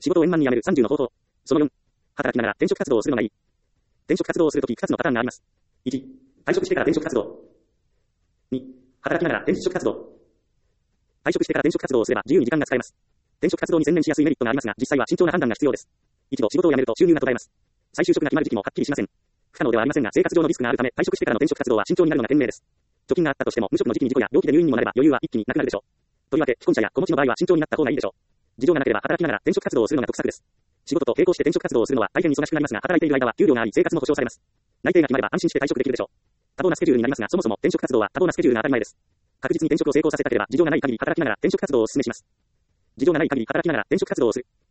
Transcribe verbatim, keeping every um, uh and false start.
仕事を円満に辞めるさんじゅうの方法。そのよん、働きながら転職活動をするのがいい。転職活動をするときふたつのパターンがあります。いち、退職してから転職活動。に、働きながら転職活動。退職してから転職活動をすれば自由に時間が使えます。転職活動に専念しやすいメリットがありますが、実際は慎重な判断が必要です。一度仕事を辞めると収入が途絶えます。再就職が決まる時期もはっきりしません。不可能ではありませんが、生活上のリスクがあるため、退職してからの転職活動は慎重になるのが賢明です。貯金があったとしても、無職の時期に事故や病気で入院にもなれば余裕は一気になくなるでしょう。とりわけ、既婚者や子持ちの場合は慎重になった方がいいでしょう。事情がなければ働きながら転職活動をするのが得策です。仕事と並行して転職活動をするのは大変忙しくなりますが、働いている間は給料があり、生活も保障されます。内定が決まれば安心して退職できるでしょう。多忙なスケジュールになりますが、そもそも転職活動は多忙なスケジュールが当たり前です。確実に転職を成功させたければ、事情がない限り働きながら転職活動をお勧めします。事情がない限り働きながら転職活動をする。